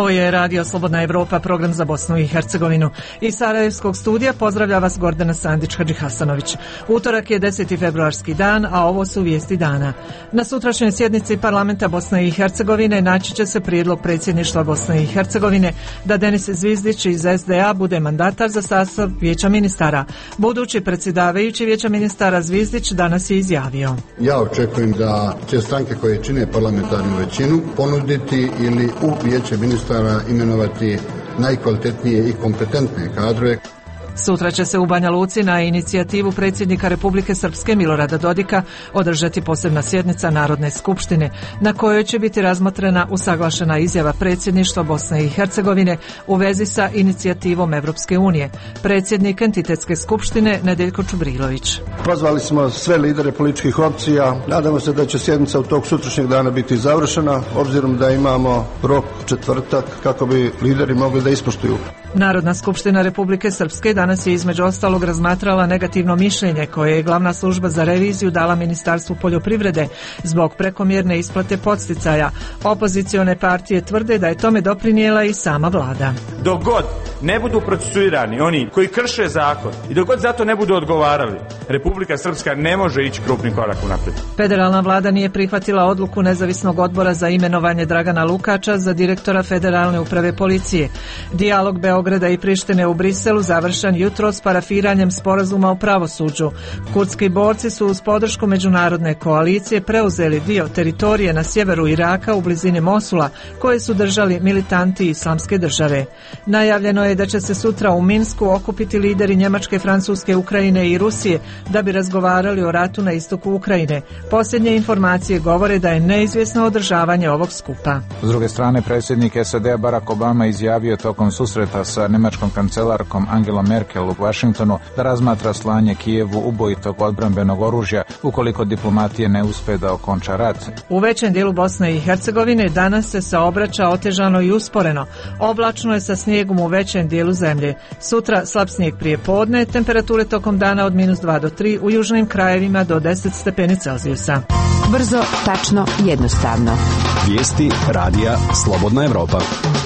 Ovo je Radio Slobodna Evropa, program za Bosnu i Hercegovinu. Iz Sarajevskog studija pozdravlja vas Gordana Sandić-Hadžihasanović. Utorak je 10. februarski dan, a ovo su vijesti dana. Na sutrašnjoj sjednici parlamenta Bosne i Hercegovine naći će se prijedlog predsjedništva Bosne i Hercegovine da Denis Zvizdić iz SDA bude mandatar za sastav Vijeća ministara. Budući predsjedavajući Vijeća ministara Zvizdić danas je izjavio: Ja očekujem da će stranke koje čine parlamentarnu većinu ponuditi ili u Vijeće ministara imenovati najkvalitetnije i kompetentne kadrove. Sutra će se u Banja Luci na inicijativu predsjednika Republike Srpske Milorada Dodika održati posebna sjednica Narodne skupštine na kojoj će biti razmotrena usaglašena izjava predsjedništva Bosne i Hercegovine u vezi sa inicijativom Evropske unije. Predsjednik entitetske skupštine Nedeljko Čubrilović. Pozvali smo sve lidere političkih opcija. Nadamo se da će sjednica u tog sutrašnjeg dana biti završena, obzirom da imamo rok četvrtak kako bi lideri mogli da ispoštuju. Narodna skupština Republike Srpske danas je između ostalog razmatrala negativno mišljenje koje je glavna služba za reviziju dala Ministarstvu poljoprivrede zbog prekomjerne isplate podsticaja. Opozicione partije tvrde da je tome doprinijela i sama vlada. Dok god ne budu procesuirani oni koji krše zakon i dok god zato ne budu odgovarali, Republika Srpska ne može ići krupnim korakom naprijed. Federalna vlada nije prihvatila odluku nezavisnog odbora za imenovanje Dragana Lukača za direktora Federalne uprave policije. Dijalog Beograda i Prištine u Briselu završen jutros parafiranjem sporazuma o pravosuđu. Kurdski borci su uz podršku međunarodne koalicije preuzeli dio teritorije na sjeveru Iraka u blizini Mosula koje su držali militanti Islamske države. Najavljeno je da će se sutra u Minsku okupiti lideri Njemačke, Francuske, Ukrajine i Rusije da bi razgovarali o ratu na istoku Ukrajine. Posljednje informacije govore da je neizvjesno održavanje ovog skupa. S druge strane, predsjednik SAD-a Barack Obama izjavio tokom susreta sa njemačkom kancelarkom Angelom Merkel u Washingtonu da razmatra slanje Kijevu ubojitog odbrambenog oružja ukoliko diplomatije ne uspe da okonča rat. U većem dijelu Bosne i Hercegovine danas se saobraća otežano i usporeno. Oblačno je sa snijegom u većem dijelu zemlje. Sutra slab snijeg prije podne, temperature tokom dana od -2 do 3, u južnim krajevima do 10 stepeni Celzijusa. Brzo, tačno, jednostavno. Vijesti radija Slobodna Evropa.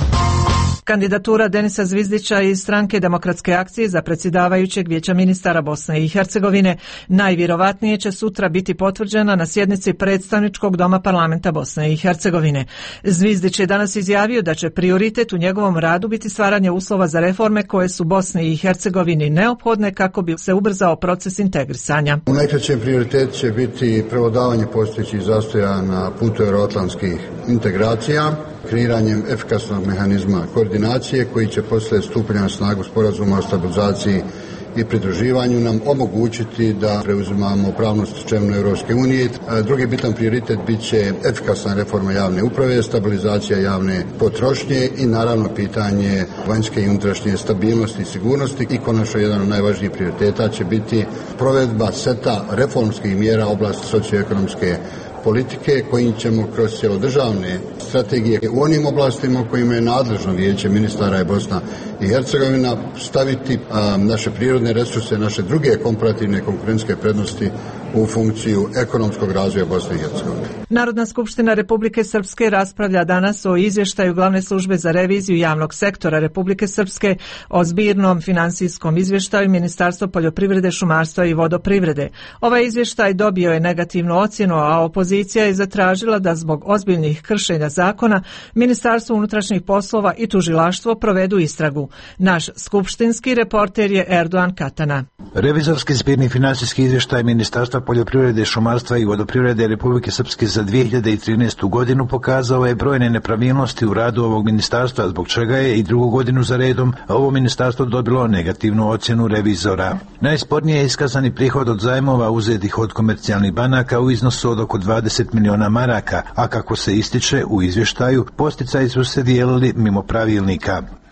Kandidatura Denisa Zvizdića iz stranke Demokratske akcije za predsjedavajućeg Vijeća ministara Bosne i Hercegovine najvjerovatnije će sutra biti potvrđena na sjednici predstavničkog doma parlamenta Bosne i Hercegovine. Zvizdić je danas izjavio da će prioritet u njegovom radu biti stvaranje uslova za reforme koje su Bosni i Hercegovini neophodne kako bi se ubrzao proces integrisanja. U najkraćem prioritet će biti prevladavanje postojećih zastoja na putu euroatlantskih integracija, kreiranjem efikasnog mehanizma koordinacije koji će poslije stupanja na snagu sporazuma o stabilizaciji i pridruživanju nam omogućiti da preuzimamo pravnu stečevinu Europske unije. Drugi bitan prioritet bit će efikasna reforma javne uprave, stabilizacija javne potrošnje i naravno pitanje vanjske i unutrašnje stabilnosti i sigurnosti. I konačno jedan od najvažnijih prioriteta će biti provedba seta reformskih mjera oblasti socioekonomske politike kojim ćemo kroz cjelodržavne strategije u onim oblastima u kojima je nadležno Vijeće ministara i Bosna i Hercegovina staviti naše prirodne resurse, naše druge komparativne konkurentske prednosti u funkciju ekonomskog razvoja Bosne i Hercegovine. Narodna skupština Republike Srpske raspravlja danas o izvještaju Glavne službe za reviziju javnog sektora Republike Srpske o zbirnom financijskom izvještaju Ministarstva poljoprivrede, šumarstva i vodoprivrede. Ovaj izvještaj dobio je negativnu ocjenu, a opozicija je zatražila da zbog ozbiljnih kršenja zakona Ministarstvo unutrašnjih poslova i tužilaštvo provedu istragu. Naš skupštinski reporter je Erdogan Katana. Revizorski zbirni financijski izvještaj Ministarstva poljoprivrede, šumarstva i vodoprivrede Republike Srpske za 2013. godinu pokazao je brojne nepravilnosti u radu ovog ministarstva, zbog čega je i drugu godinu za redom ovo ministarstvo dobilo negativnu ocjenu revizora. Najspornije je iskazani prihod od zajmova uzetih od komercijalnih banaka u iznosu od oko 20 miliona maraka, a kako se ističe u izvještaju, podsticaji su se dijelili mimo pravilnika.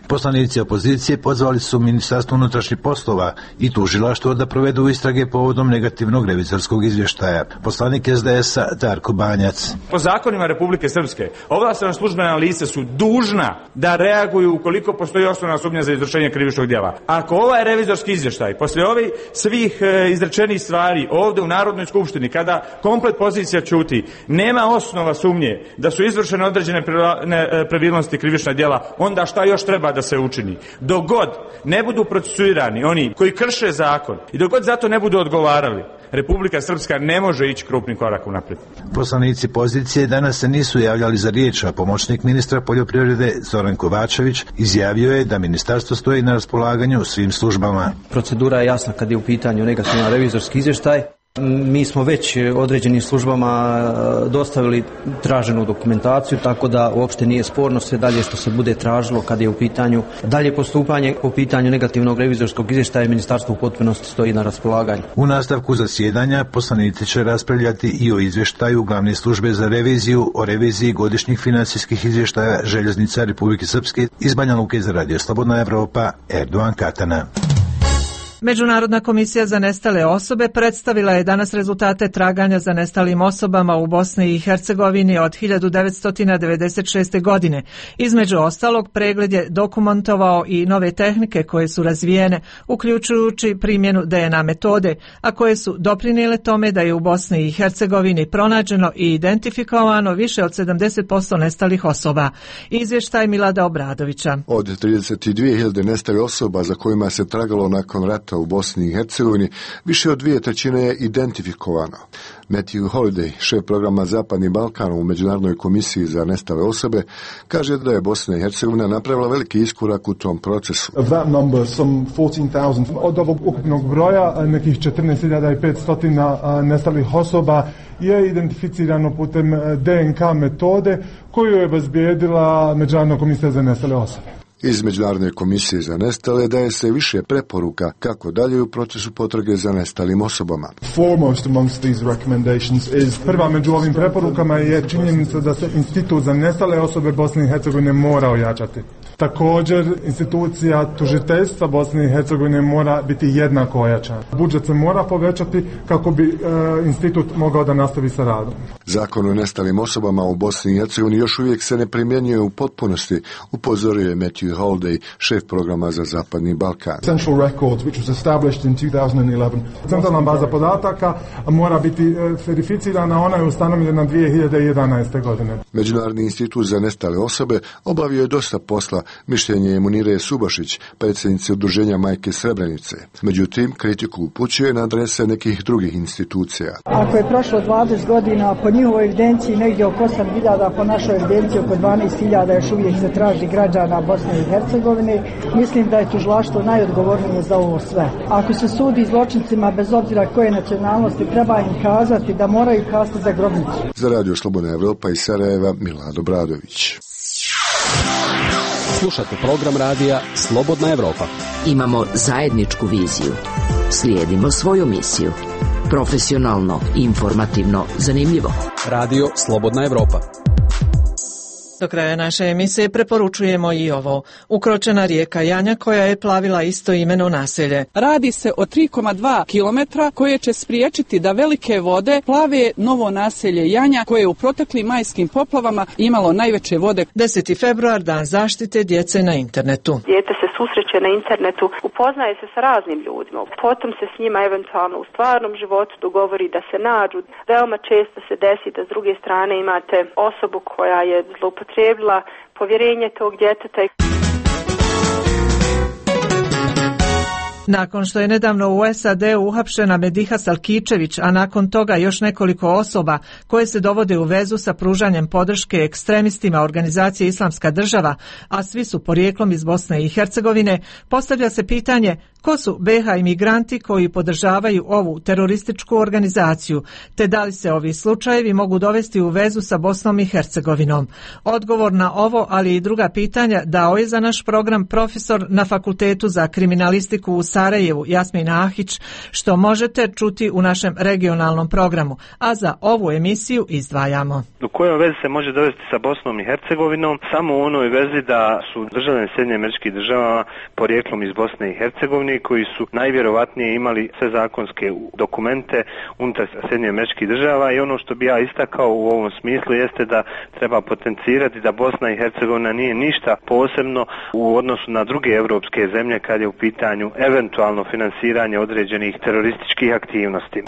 Poslanici opozicije pozvali su Ministarstvo unutrašnjih poslova i tužilaštvo da provedu istrage povodom negativnog revizorskog izvještaja. Poslanik SDS-a Darko Banjac. Po zakonima Republike Srpske ovlaštena službena lica su dužna da reaguju ukoliko postoji osnovna sumnja za izvršenje krivičnog djela. Ako ovaj revizorski izvještaj posle ovih svih izrečenih stvari ovdje u Narodnoj skupštini, kada komplet pozicija ćuti, nema osnova sumnje da su izvršene određene nepravilnosti krivična djela, onda šta još treba da se učini? Dok god ne budu procesuirani oni koji krše zakon i dok god zato ne budu odgovarali, Republika Srpska ne može ići krupnim korakom naprijed. Poslanici pozicije danas se nisu javljali za riječ, a pomoćnik ministra poljoprivrede Zoran Kovačević izjavio je da ministarstvo stoji na raspolaganju svim službama. Procedura je jasna kad je u pitanju negativan revizorski izvještaj. Mi smo već određenim službama dostavili traženu dokumentaciju, tako da uopšte nije sporno sve dalje što se bude tražilo kad je u pitanju dalje postupanje po pitanju negativnog revizorskog izvještaja. Ministarstvo u potpunosti stoji na raspolaganju. U nastavku zasjedanja poslanici će raspravljati i o izvještaju Glavne službe za reviziju o reviziji godišnjih financijskih izvještaja Željeznica Republike Srpske. Iz Banja Luke za Radio Slobodna Evropa, Erdovan Katana. Međunarodna komisija za nestale osobe predstavila je danas rezultate traganja za nestalim osobama u Bosni i Hercegovini od 1996. godine. Između ostalog, pregled je dokumentovao i nove tehnike koje su razvijene, uključujući primjenu DNA metode, a koje su doprinijele tome da je u Bosni i Hercegovini pronađeno i identifikovano više od 70% nestalih osoba. Izvještaj Milada Obradovića. Od 32.000 nestalih osoba za kojima se tragalo nakon rata u Bosni i Hercegovini, više od 2/3 je identifikovano. Matthew Holiday, šef programa Zapadni Balkan u Međunarodnoj komisiji za nestale osobe, kaže da je Bosna i Hercegovina napravila veliki iskorak u tom procesu. Od ovog ukupnog broja, nekih 14.500 nestalih osoba je identificirano putem DNK metode koju je obezbijedila Međunarodna komisija za nestale osobe. Iz Međunarodne komisije za nestale daje se više preporuka kako dalje u procesu potrage za nestalim osobama. Prva među ovim preporukama je činjenica da se institut za nestale osobe Bosne i Hercegovine mora ojačati. Također, institucija tužiteljstva Bosne i Hercegovine mora biti jednako ojačana. Budžet se mora povećati kako bi institut mogao da nastavi sa radom. Zakon o nestalim osobama u Bosni i Hercegovini još uvijek se ne primjenjuje u potpunosti, upozorio je Matthew Holiday, šef programa za Zapadni Balkan. Centralna baza podataka mora biti verificirana, ona je ustanovljena 2011. godine. Međunarodni institut za nestale osobe obavio je dosta posla, mišljenje je Munire Subašić, predsjednice udruženja Majke Srebrenice. Međutim, kritiku upućuje na adrese nekih drugih institucija. Ako je prošlo 20 godina, po njihovoj evidenciji negdje oko 8.000, po našoj evidenciji oko 12.000 još uvijek se traži građana Bosne i Hercegovine. Mislim da je tužilaštvo najodgovornije za ovo sve. Ako se sudi zločincima bez obzira koje nacionalnosti, treba im kazati da moraju kazati za grobnicu. Za Radio Slobodna Evropa iz Sarajeva, Milado Bradović. Slušate program radija Slobodna Evropa. Imamo zajedničku viziju. Slijedimo svoju misiju. Profesionalno, informativno, zanimljivo. Radio Slobodna Evropa. Do kraja naše emisije preporučujemo i ovo. Ukročena rijeka Janja koja je plavila istoimeno naselje. Radi se o 3,2 kilometra koje će spriječiti da velike vode plave novo naselje Janja koje je u proteklim majskim poplavama imalo najveće vode. 10. februar, dan zaštite djece na internetu. Dijete se susreće na internetu, upoznaje se sa raznim ljudima, potom se s njima eventualno u stvarnom životu dogovori da se nađu. Veoma često se desi da s druge strane imate osobu koja je zloupotrijebila povjerenje tog djeteta. Nakon što je nedavno u SAD-u uhapšena Mediha Salkičević, a nakon toga još nekoliko osoba koje se dovode u vezu sa pružanjem podrške ekstremistima organizacije Islamska država, a svi su porijeklom iz Bosne i Hercegovine, postavlja se pitanje Ko su BiH imigranti koji podržavaju ovu terorističku organizaciju, te da li se ovi slučajevi mogu dovesti u vezu sa Bosnom i Hercegovinom? Odgovor na ovo, ali i druga pitanja, dao je za naš program profesor na Fakultetu za kriminalistiku u Sarajevu, Jasmin Ahić, što možete čuti u našem regionalnom programu, a za ovu emisiju izdvajamo. U kojoj vezi se može dovesti sa Bosnom i Hercegovinom? Samo u onoj vezi da su državljani Sjedinjenih Američkih Država porijeklom iz Bosne i Hercegovine, koji su najvjerovatnije imali sve zakonske dokumente unutar Sjedinjenih Američkih Država, i ono što bi ja istakao u ovom smislu jeste da treba potencirati da Bosna i Hercegovina nije ništa posebno u odnosu na druge europske zemlje kad je u pitanju eventualno finansiranje određenih terorističkih aktivnosti.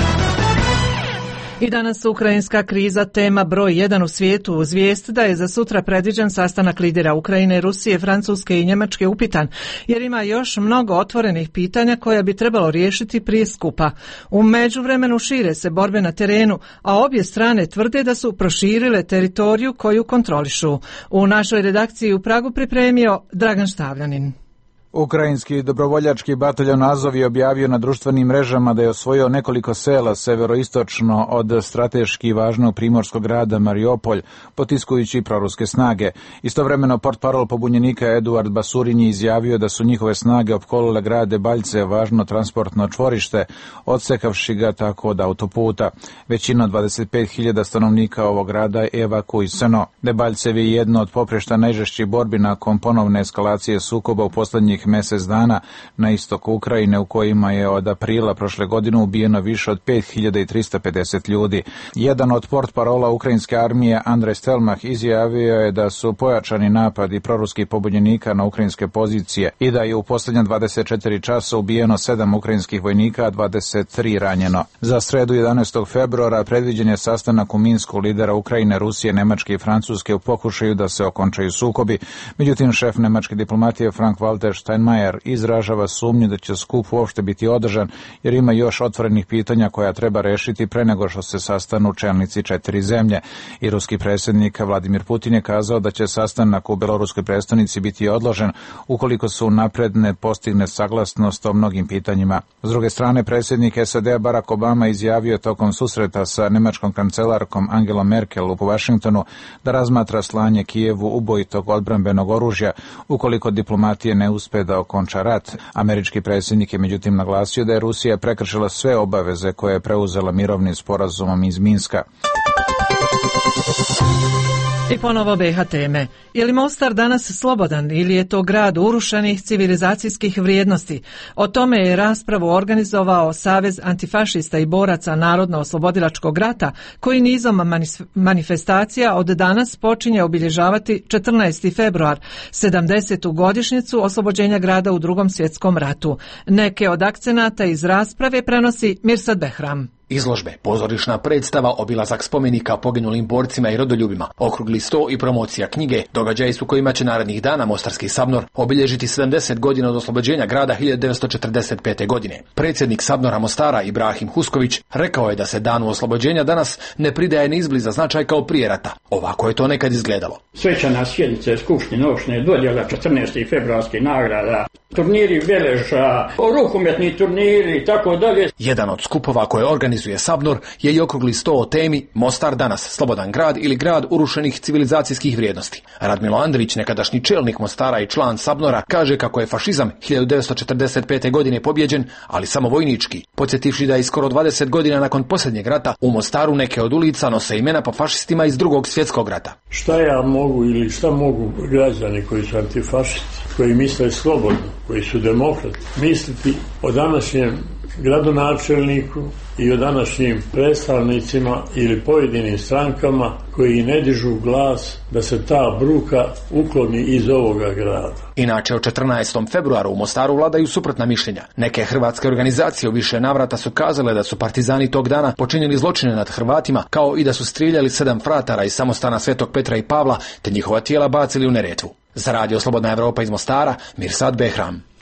I danas ukrajinska kriza tema broj 1 u svijetu, uz vijest da je za sutra predviđen sastanak lidera Ukrajine, Rusije, Francuske i Njemačke upitan, jer ima još mnogo otvorenih pitanja koja bi trebalo riješiti prije skupa. U međuvremenu šire se borbe na terenu, a obje strane tvrde da su proširile teritoriju koju kontrolišu. U našoj redakciji u Pragu pripremio Dragan Štavljanin. Ukrajinski dobrovoljački bataljon Azov je objavio na društvenim mrežama da je osvojio nekoliko sela severoistočno od strateški važnog primorskog grada Mariupolj, potiskujući proruske snage. Istovremeno portparol pobunjenika Eduard Basurin je izjavio da su njihove snage opkolile grad Debaljce, važno transportno čvorište, odsekavši ga tako od autoputa. Većina 25.000 stanovnika ovog grada je evakuisano. Debaljcev je jedno od poprišta najžešćih borbi nakon ponovne eskalacije sukoba u posljednjih mjesec dana na istoku Ukrajine, u kojima je od aprila prošle godine ubijeno više od 5350 ljudi. Jedan od portparola ukrajinske armije, Andrej Stelmach, izjavio je da su pojačani napadi proruskih pobunjenika na ukrajinske pozicije i da je u posljednja 24 časa ubijeno 7 ukrajinskih vojnika, a 23 ranjeno. Za sredu 11. februara predviđen je sastanak u Minsku lidera Ukrajine, Rusije, Nemačke i Francuske u pokušaju da se okončaju sukobi. Međutim, šef nemačke diplomatije Frank-Walter Steinmeier izražava sumnju da će skup uopšte biti održan, jer ima još otvorenih pitanja koja treba rešiti pre nego što se sastanu čelnici 4 zemlje. I ruski predsjednik Vladimir Putin je kazao da će sastanak u beloruskoj prestonici biti odložen ukoliko se unapred ne postigne saglasnost o mnogim pitanjima. S druge strane, predsjednik SAD Barack Obama izjavio tokom susreta sa nemačkom kancelarkom Angelom Merkel u Vašingtonu da razmatra slanje Kijevu ubojitog odbrambenog oružja ukoliko diplomatije ne uspe da okonča rat. Američki predsjednik je međutim naglasio da je Rusija prekršila sve obaveze koje je preuzela mirovnim sporazumom iz Minska. I ponovo BiH teme. Je li Mostar danas slobodan ili je to grad urušenih civilizacijskih vrijednosti? O tome je raspravu organizovao Savez antifašista i boraca Narodno-oslobodilačkog rata, koji nizom manifestacija od danas počinje obilježavati 14. februar, 70. godišnjicu oslobođenja grada u Drugom svjetskom ratu. Neke od akcenata iz rasprave prenosi Mirsad Behram. Izložbe, pozorišna predstava, obilazak spomenika poginulim borcima i rodoljubima, okrugli sto i promocija knjige, događaji su kojima će narednih dana Mostarski Sabnor obilježiti 70 godina od oslobođenja grada 1945. godine. Predsjednik Sabnora Mostara Ibrahim Husković rekao je da se danu oslobođenja danas ne pridaje ni izbliza značaj kao prije rata. Ovako je to nekad izgledalo. Svečana sjednice Skupštine opštine dodjela 14. februarskih nagrada, turniri veleža, rukometni turniri i tako dalje. Jedan od skupova koje organizuje Sabnor je i okrugli sto o temi Mostar danas, slobodan grad ili grad urušenih civilizacijskih vrijednosti. Radmilo Andrić, nekadašnji čelnik Mostara i član Sabnora, kaže kako je fašizam 1945. godine pobjeđen, ali samo vojnički, podsjetivši da je skoro 20 godina nakon posljednjeg rata u Mostaru neke od ulica nose imena po fašistima iz Drugog svjetskog rata. Šta ja mogu ili šta mogu građani koji su antifašisti, koji misle slobodno, koji su demokrati, misliti o današnjem gradonačelniku i o današnjim predstavnicima ili pojedinim strankama koji ne dižu glas da se ta bruka ukloni iz ovoga grada. Inače, o 14. februaru u Mostaru vladaju suprotna mišljenja. Neke hrvatske organizacije u više navrata su kazale da su partizani tog dana počinili zločine nad Hrvatima, kao i da su strijeljali 7 fratara iz samostana Svetog Petra i Pavla, te njihova tijela bacili u Neretvu. Za Radio Slobodna Evropa iz Mostara, Mirsad Behram.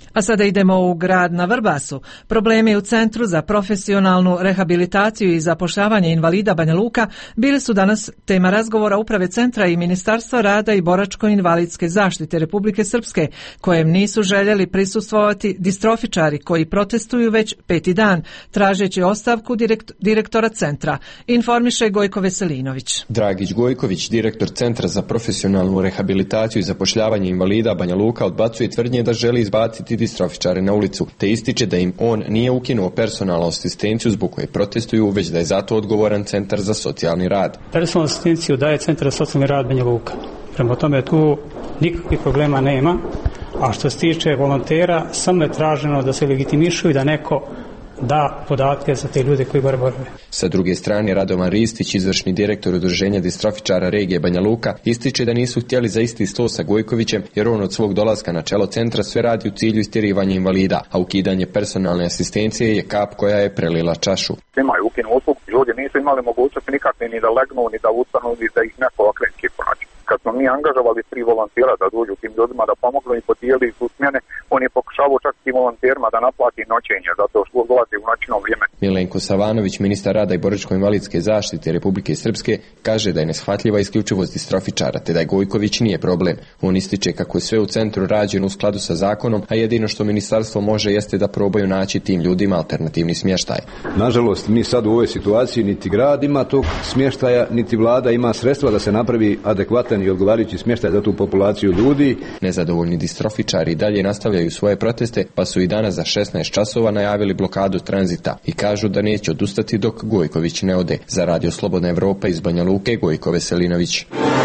A sada idemo u grad na Vrbasu. Problemi u Centru za profesionalnu rehabilitaciju i zapošljavanje invalida Banja Luka bili su danas tema razgovora Uprave centra i Ministarstva rada i boračko-invalidske zaštite Republike Srpske, kojem nisu željeli prisustvovati distrofičari koji protestuju već 5. dan, tražeći ostavku direktora centra. Informiše Gojko Veselinović. Dragić Gojković, direktor Centra za profesionalnu rehabilitaciju i zapošljavanje invalida Banja Luka, odbacuje tvrdnje da želi izbaciti distrofičare na ulicu, te ističe da im on nije ukinuo personalnu asistenciju zbog koje protestuju, već da je zato odgovoran Centar za socijalni rad. Personalnu asistenciju daje Centar za socijalni rad Banja Luka. Prema tome tu nikakvih problema nema, a što se tiče volontera, samo je traženo da se legitimišu i da neko da podatke za te ljude koji borave. Sa druge strane, Radovan Ristić, izvršni direktor Udruženja distrofičara regije Banja Luka, ističe da nisu htjeli za isti sto sa Gojkovićem, jer on od svog dolaska na čelo centra sve radi u cilju istjerivanja invalida, a ukidanje personalne asistencije je kap koja je prelila čašu. Imaju ukinu uslugu, ljudi nisu imali mogućnosti nikakve ni da legnu, ni da ustanu, ni da ih neko okrenski pronaći. Kad smo mi angažovali 3 volontira da dođu tim ljudima da pomognu i podijeli su smjene, on je pokušavao čak tim volonterima da naplati noćenje, zato što dolazi u noćno vrijeme. Milenko Savanović, ministar rada i boračko-invalidske zaštite Republike Srpske, kaže da je neshvatljiva isključivost distrofičara, te da je Gojković nije problem. On ističe kako je sve u centru rađeno u skladu sa zakonom, a jedino što ministarstvo može jeste da probaju naći tim ljudima alternativni smještaj. Nažalost, mi sad u ovoj situaciji niti grad ima tog smještaja, niti vlada ima sredstva da se napravi adekvatan i odgovarajući smještaj za tu populaciju ljudi. Nezadovoljni distrofičari dalje nastavljaju svoje proteste, pa su i danas za 16 časova najavili blokadu tranzita i kažu da neće odustati dok Gojković ne ode. Za Radio Slobodna Evropa iz Banja Luke, Gojko Veselinović.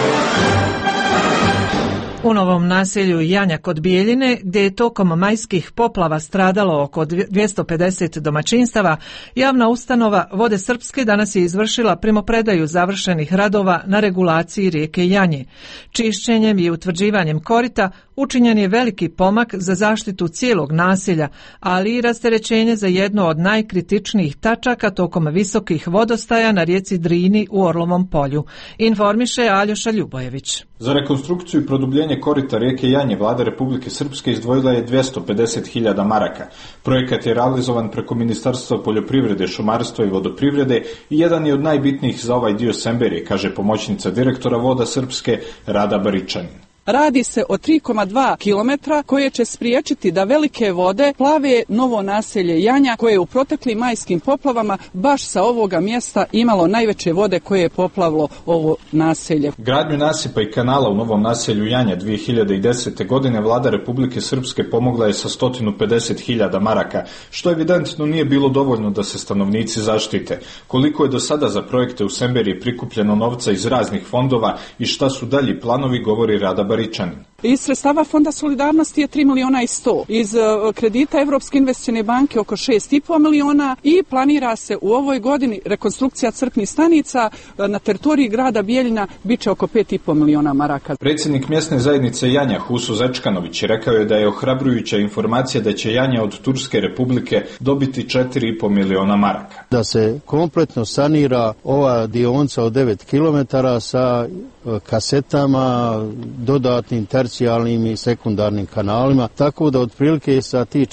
U Novom naselju Janja kod Bijeljine, gdje je tokom majskih poplava stradalo oko 250 domaćinstava, javna ustanova Vode Srpske danas je izvršila primopredaju završenih radova na regulaciji rijeke Janje. Čišćenjem i utvrđivanjem korita učinjen je veliki pomak za zaštitu cijelog naselja, ali i rasterećenje za jedno od najkritičnijih tačaka tokom visokih vodostaja na rijeci Drini u Orlovom polju. Informiše Aljoša Ljubojević. Za rekonstrukciju i produbljenje korita rijeke Janje vlada Republike Srpske izdvojila je 250.000 maraka. Projekat je realizovan preko Ministarstva poljoprivrede, šumarstva i vodoprivrede i jedan je od najbitnijih za ovaj dio Semberije, kaže pomoćnica direktora Voda Srpske Rada Baričanin. Radi se o 3,2 kilometra koje će spriječiti da velike vode plave novo naselje Janja, koje je u proteklim majskim poplavama baš sa ovoga mjesta imalo najveće vode koje je poplavilo ovo naselje. Gradnju nasipa i kanala u novom naselju Janja 2010. godine vlada Republike Srpske pomogla je sa 150.000 maraka, što evidentno nije bilo dovoljno da se stanovnici zaštite. Koliko je do sada za projekte u Semberiji prikupljeno novca iz raznih fondova i šta su dalji planovi, govori Rada Baričanin. Iz sredstava Fonda solidarnosti je 3.100.000, iz kredita Evropske investicione banke oko 6,5 miliona i planira se u ovoj godini rekonstrukcija crpnih stanica na teritoriji grada Bijeljina biće oko 5,5 miliona maraka. Predsjednik mjesne zajednice Janja Huso Zečkanović rekao je da je ohrabrujuća informacija da će Janja od Turske republike dobiti 4,5 miliona maraka. Da se kompletno sanira ova dionica od 9 km sa kasetama, dodatnim tercijalnim i sekundarnim kanalima, tako da otprilike sa ti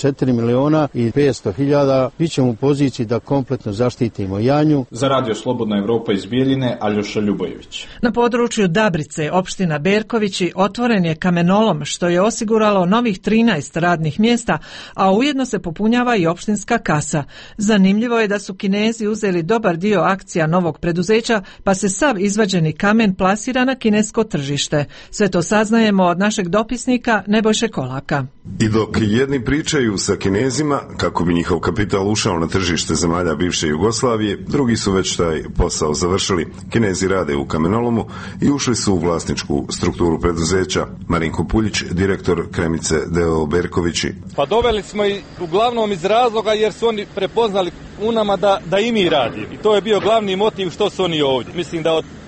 4.500.000 bit ćemo u poziciji da kompletno zaštitimo Janju. Za Radio Slobodna Evropa iz Bijeljine, Aljoša Ljubojević. Na području Dabrice, opština Berkovići, otvoren je kamenolom, što je osiguralo novih 13 radnih mjesta, a ujedno se popunjava i opštinska kasa. Zanimljivo je da su Kinezi uzeli dobar dio akcija novog preduzeća, pa se sav izvađeni kamen plasira na kinesko tržište. Sve to saznajemo od našeg dopisnika Nebojše Kolaka. I dok jedni pričaju sa Kinezima kako bi njihov kapital ušao na tržište zemalja bivše Jugoslavije, drugi su već taj posao završili. Kinezi rade u kamenolomu i ušli su u vlasničku strukturu preduzeća. Marinko Puljić, direktor Kremice D.O. Berkovići. Pa doveli smo ih uglavnom iz razloga jer su oni prepoznali u nama da i mi radimo. I to je bio glavni motiv što su oni ovdje. Mislim da od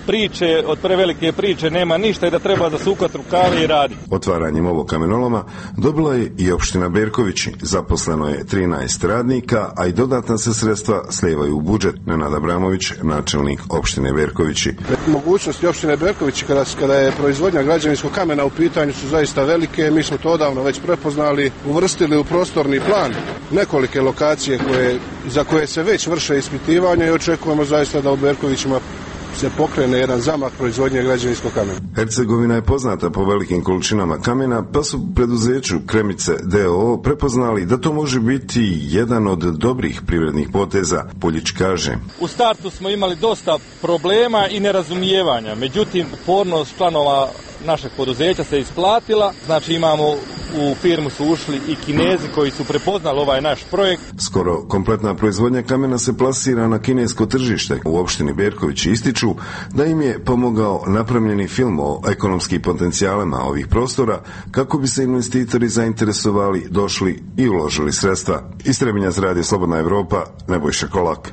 priče, od prevelike priče nema ništa i da treba da se uhvati rukave i radi. Otvaranjem ovog kamenoloma dobila je i opština Berkovići. Zaposleno je 13 radnika, a i dodatna se sredstva slijevaju u budžet. Nenad Abramović, načelnik opštine Berkovići. Mogućnosti opštine Berkovići kada je proizvodnja građevinskog kamena u pitanju su zaista velike. Mi smo to odavno već prepoznali, uvrstili u prostorni plan nekolike lokacije za koje se već vrše ispitivanja i očekujemo zaista da u Berkovićima se pokrene jedan zamah proizvodnje građevinskog kamena. Hercegovina je poznata po velikim količinama kamena, pa su preduzeću Kremice d.o.o. prepoznali da to može biti jedan od dobrih privrednih poteza. Poljić kaže: U startu smo imali dosta problema i nerazumijevanja, međutim upornost članova našeg poduzeća se isplatila, znači imamo u firmu su ušli i Kinezi koji su prepoznali ovaj naš projekt. Skoro kompletna proizvodnja kamena se plasira na kinesko tržište. U opštini Berković ističu da im je pomogao napravljeni film o ekonomskim potencijalima ovih prostora kako bi se investitori zainteresovali, došli i uložili sredstva. Iz Trebinja Radio Slobodna Evropa, Nebojša Kolak.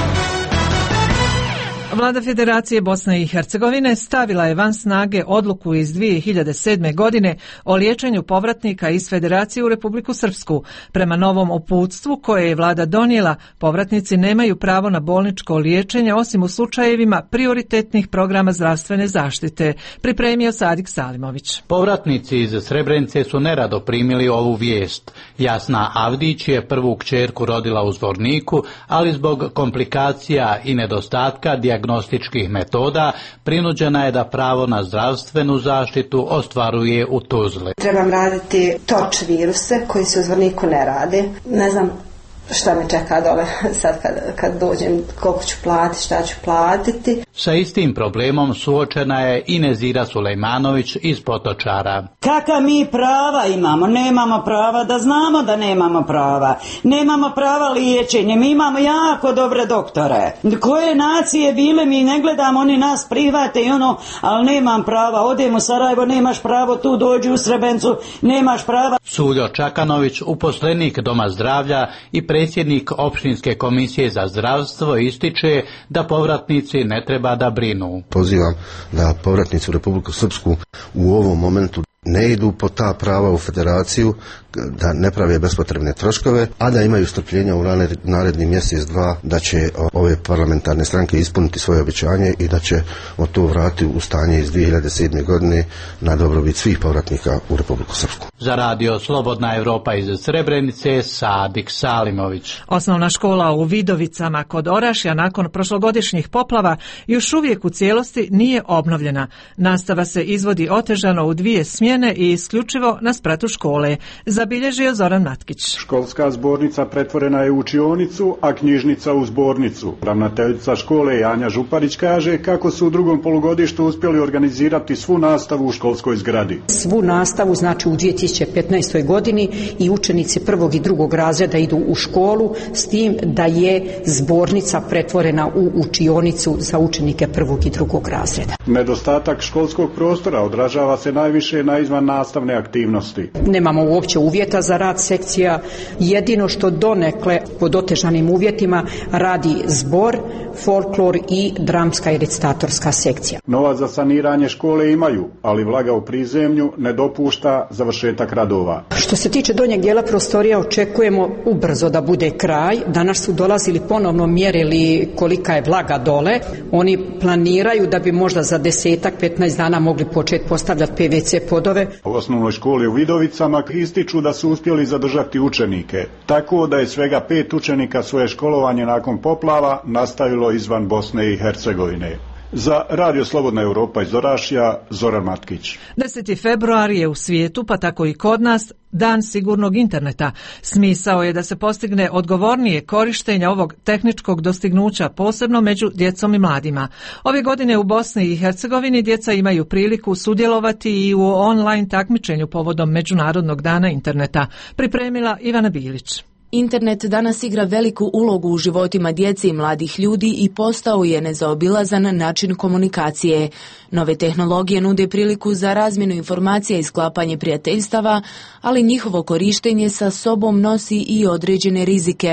Vlada Federacije Bosne i Hercegovine stavila je van snage odluku iz 2007. godine o liječenju povratnika iz Federacije u Republiku Srpsku. Prema novom uputstvu koje je vlada donijela, povratnici nemaju pravo na bolničko liječenje osim u slučajevima prioritetnih programa zdravstvene zaštite. Pripremio Sadik Salimović. Povratnici iz Srebrenice su nerado primili ovu vijest. Jasna Avdić je prvu kćerku rodila u Zvorniku, ali zbog komplikacija i nedostatka dijagnostičkih metoda prinuđena je da pravo na zdravstvenu zaštitu ostvaruje u Tuzli. Trebam raditi toč viruse koji se u Zvorniku ne rade. Ne znam šta me čeka dole sad kad dođem, koliko ću platiti, šta ću platiti. Sa istim problemom suočena je i Nezira Sulejmanović iz Potočara. Kakva mi prava imamo? Nemamo prava, da znamo da nemamo prava. Nemamo prava liječenja, mi imamo jako dobre doktore. Koje nacije bile, mi ne gledamo, oni nas prihvate i ali nemam prava. Odem u Sarajevo, nemaš pravo, tu dođu u Srebrenicu, nemaš prava. Suljo Čakanović, uposlenik Doma zdravlja i predsjednik opštinske komisije za zdravstvo, ističe da povratnici ne treba da brinu. Pozivam da povratnici u Republiku Srpsku u ovom momentu ne idu po ta prava u federaciju, da ne prave bespotrebne troškove, a da imaju strpljenja u naredni mjesec, dva, da će ove parlamentarne stranke ispuniti svoje obećanje i da će to vratiti u stanje iz 2007. godine na dobrobit svih povratnika u Republiku Srpsku. Za Radio Slobodna Evropa iz Srebrenice, Sadik Salimović. Osnovna škola u Vidovicama kod Orašja nakon prošlogodišnjih poplava još uvijek u cijelosti nije obnovljena. Nastava se izvodi otežano u 2 smjene i isključivo na spratu škole. Zabilježio Zoran Matkić. Školska zbornica pretvorena je u učionicu, a knjižnica u zbornicu. Ravnateljica škole Janja Župarić kaže kako su u drugom polugodištu uspjeli organizirati svu nastavu u školskoj zgradi. Svu nastavu znači u 2015. godini i učenici 1. i 2. razreda idu u školu, s tim da je zbornica pretvorena u učionicu za učenike 1. i 2. razreda. Nedostatak školskog prostora odražava se najviše na izvan nastavne aktivnosti. Nemamo uopće uvjeta za rad sekcija, jedino što donekle pod otežanim uvjetima radi zbor, folklor i dramska i recitatorska sekcija. Novac za saniranje škole imaju, ali vlaga u prizemlju ne dopušta završetak radova. Što se tiče donjeg dijela prostorija, očekujemo ubrzo da bude kraj. Danas su dolazili ponovno mjerili kolika je vlaga dole. Oni planiraju da bi možda za 10-15 dana mogli početi postavljati PVC podove. U osnovnoj školi u Vidovicama ističu da su uspjeli zadržati učenike, tako da je svega 5 učenika svoje školovanje nakon poplava nastavilo izvan Bosne i Hercegovine. Za Radio Slobodna Evropa iz Orašja, Zoran Matkić. 10. februar je u svijetu, pa tako i kod nas, Dan sigurnog interneta. Smisao je da se postigne odgovornije korištenje ovog tehničkog dostignuća, posebno među djecom i mladima. Ove godine u Bosni i Hercegovini djeca imaju priliku sudjelovati i u online takmičenju povodom Međunarodnog dana interneta. Pripremila Ivana Bilić. Internet danas igra veliku ulogu u životima djece i mladih ljudi i postao je nezaobilazan način komunikacije. Nove tehnologije nude priliku za razmjenu informacija i sklapanje prijateljstava, ali njihovo korištenje sa sobom nosi i određene rizike.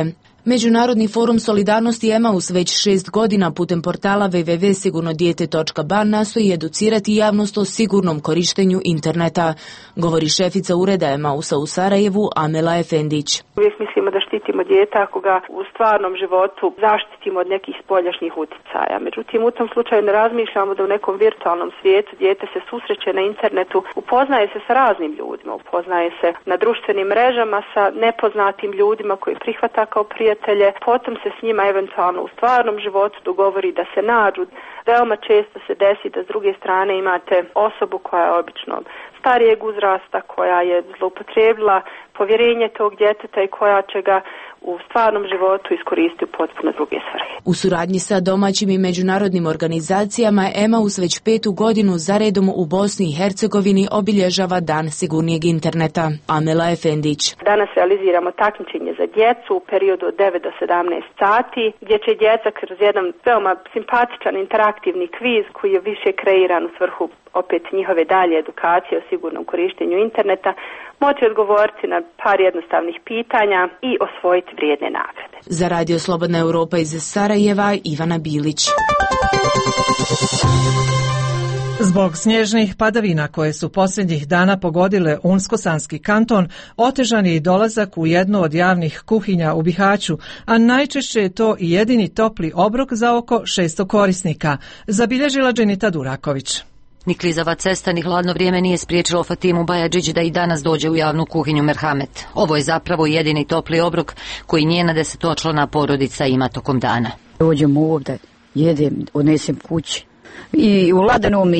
Međunarodni forum solidarnosti Emaus već 6 godina putem portala www.sigurnodijete.ba nastoji educirati javnost o sigurnom korištenju interneta, govori šefica ureda Emausa u Sarajevu Amela Efendić. Uvijek mislimo da štitimo dijete ako ga u stvarnom životu zaštitimo od nekih spoljašnjih uticaja. Međutim, u tom slučaju ne razmišljamo da u nekom virtualnom svijetu dijete se susreće na internetu, upoznaje se sa raznim ljudima, upoznaje se na društvenim mrežama sa nepoznatim ljudima koji prihvata kao prijatelje, potom se s njima eventualno u stvarnom životu dogovori da se nađu. Veoma često se desi da s druge strane imate osobu koja je obično starijeg uzrasta, koja je zloupotrijebila povjerenje tog djeteta i koja će ga u stvarnom životu iskoristiti u potpuno druge svrhe. U suradnji sa domaćim i međunarodnim organizacijama Emaus već 5. godinu za redom u Bosni i Hercegovini obilježava Dan sigurnijeg interneta. Amela Efendić. Danas realiziramo takmičenje za djecu u periodu od 9 do 17 sati, gdje će djeca kroz jedan veoma simpatičan interaktivni kviz koji je više kreiran u svrhu opet njihove dalje edukacije o sigurnom korištenju interneta, moći odgovoriti na par jednostavnih pitanja i osvojiti vrijedne nagrade. Za Radio Slobodna Europa iz Sarajeva, Ivana Bilić. Zbog snježnih padavina koje su posljednjih dana pogodile Unsko-Sanski kanton, otežan je i dolazak u jednu od javnih kuhinja u Bihaću, a najčešće je to i jedini topli obrok za oko 600 korisnika, zabilježila Dženita Duraković. Ni klizava cesta, ni hladno vrijeme nije spriječilo Fatimu Bajadžić da i danas dođe u javnu kuhinju Merhamet. Ovo je zapravo jedini topli obrok koji njena 10-člana porodica ima tokom dana. Dođem ovdje, jedem, odnesem kući. I u ladenom,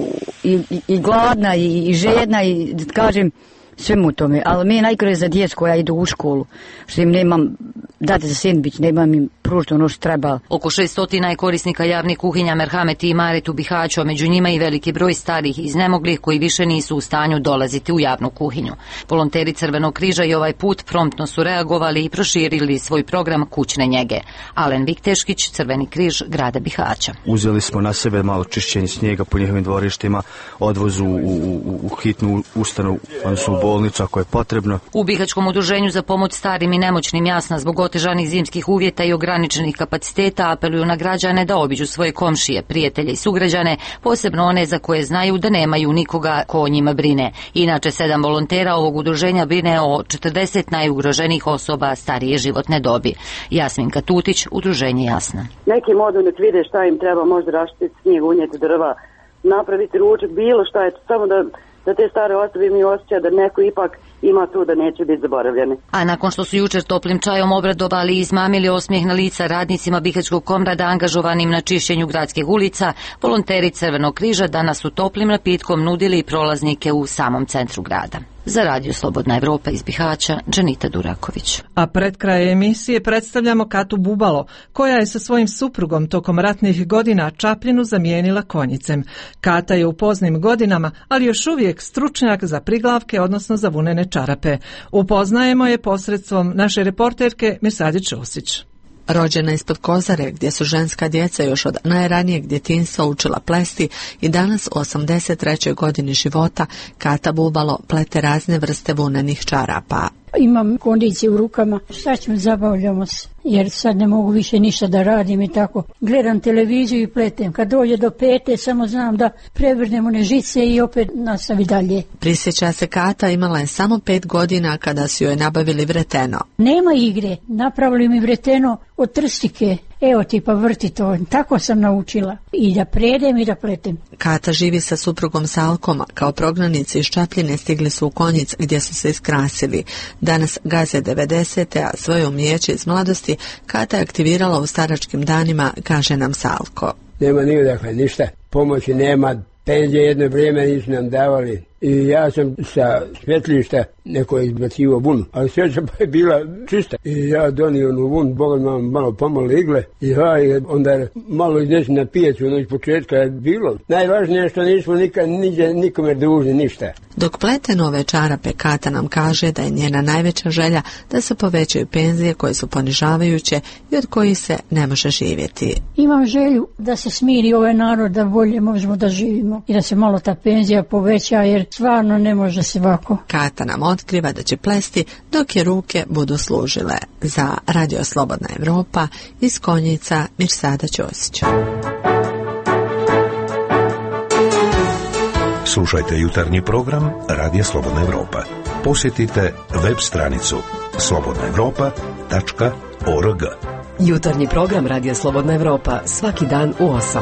i gladna, i žedna, i kažem svemu tome. Ali mi je najgore za djecu koja idu u školu, što im nemam dati za sendvič, nemam im pružiti ono što treba. Oko 600 je korisnika javnih kuhinja Merhamet i Imaret u Bihaću, a među njima i veliki broj starih i iznemoglih koji više nisu u stanju dolaziti u javnu kuhinju. Volonteri Crvenog križa i ovaj put promptno su reagovali i proširili svoj program kućne njege. Alen Vikteškić, Crveni križ grada Bihaća. Uzeli smo na sebe malo čišćenje snijega po njihovim dvorištima, odvozu u hitnu ustanovu, odnosno u bolnicu ako je potrebno. U Bihaćkom udruženju za pomoć starim i nemoćnim Jasna zbog otežanih zimskih uvjeta i ograničenih kapaciteta apeluju na građane da obiđu svoje komšije, prijatelje i sugrađane, posebno one za koje znaju da nemaju nikoga ko o njima brine. Inače, 7 volontera ovog udruženja brine o 40 najugroženijih osoba starije životne dobi. Jasminka Tutić, udruženje Jasna. Neki modu nek vide šta im treba, možda raštiti snijeg, unijeti drva, napraviti ručak, bilo šta je, samo da te stare osobe mi osjećaju da neko ipak ima tu da neće biti zaboravljeni. A nakon što su jučer toplim čajom obradovali i izmamili osmijeh na lica radnicima Bihaćkog komrada angažovanim na čišćenju gradskih ulica, volonteri Crvenog križa danas su toplim napitkom nudili i prolaznike u samom centru grada. Za Radio Slobodna Evropa iz Bihaća, Dženita Duraković. A pred kraj emisije predstavljamo Katu Bubalo, koja je sa svojim suprugom tokom ratnih godina Čapljinu zamijenila konjicem. Kata je u poznim godinama, ali još uvijek stručnjak za priglavke, odnosno za vunene čarape. Upoznajemo je posredstvom naše reporterke Mirsadi Čosić. Rođena ispod Kozare, gdje su ženska djeca još od najranijeg djetinjstva učila plesti i danas u 83. godini života Kata Bubalo plete razne vrste vunenih čarapa. Imam kondicije u rukama, šta ćemo, zabavljamo se, jer sad ne mogu više ništa da radim i tako. Gledam televiziju i pletem. Kad dođe do 5, samo znam da prevrnemo one žice i opet nastavi dalje. Prisjeća se Kata, imala je samo 5 godina kada su joj nabavili vreteno. Nema igre, napravili mi vreteno od trstike. Evo ti pa vrti to, tako sam naučila. I da predem i da pletem. Kata živi sa suprugom Salkom, kao prognanici iz Čapljine stigli su u Konjic gdje su se iskrasili. Danas gaze 90. a svoje umijeće iz mladosti Kata je aktivirala u staračkim danima, kaže nam Salko. Nema nikakve ništa, pomoći nema, penzije jedno vrijeme nisu nam davali. I ja sam sa smetlišta neko izbacivo vun, ali sveća pa je bila čista. I ja donio onu vun, Boga nam malo pomalo igle i onda malo iznesi na pijacu, ono iz početka je bilo. Najvažnije je što nismo nikome dužni ništa. Dok plete nove čarape, Kata nam kaže da je njena najveća želja da se povećaju penzije koje su ponižavajuće i od kojih se ne može živjeti. Imam želju da se smiri ovaj narod, da bolje možemo da živimo i da se malo ta penzija poveća, jer Stvarno ne može se ovako. Kata nam otkriva da će plesti dok je ruke budu služile. Za Radio Slobodna Evropa iz Konjica Mirsada Ćosić. Slušajte jutarnji program Radija Slobodna Evropa. Posjetite web stranicu slobodnaevropa.org. Jutarnji program Radija Slobodna Evropa svaki dan u 8.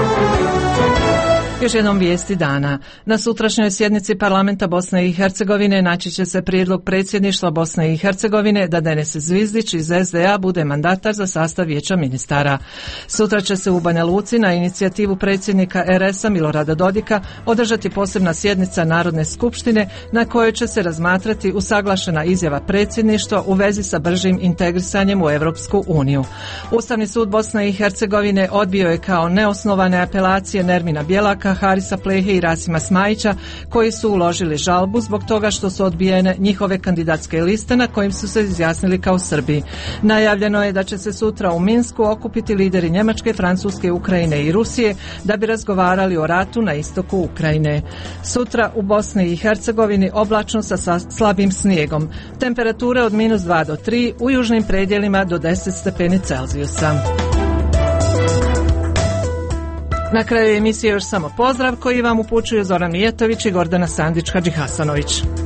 Još jednom vijesti dana. Na sutrašnjoj sjednici parlamenta Bosne i Hercegovine naći će se prijedlog predsjedništva Bosne i Hercegovine da Denis Zvizdić iz SDA bude mandatar za sastav vijeća ministara. Sutra će se u Banja Luci na inicijativu predsjednika RS-a Milorada Dodika održati posebna sjednica Narodne skupštine na kojoj će se razmatrati usaglašena izjava predsjedništva u vezi sa bržim integrisanjem u Europsku uniju. Ustavni sud Bosne i Hercegovine odbio je kao neosnovane apelacije Nermina Bjelaka, Harisa Plehe i Rasima Smajića, koji su uložili žalbu zbog toga što su odbijene njihove kandidatske liste na kojim su se izjasnili kao Srbi. Najavljeno je da će se sutra u Minsku okupiti lideri Njemačke, Francuske, Ukrajine i Rusije da bi razgovarali o ratu na istoku Ukrajine. Sutra u Bosni i Hercegovini oblačno sa slabim snijegom. Temperature od -2 do 3, u južnim predjelima do 10 stepeni Celzijusa. Na kraju emisije još samo pozdrav koji vam upućuju Zoran Mijetović i Gordana Sandić-Hadžihasanović.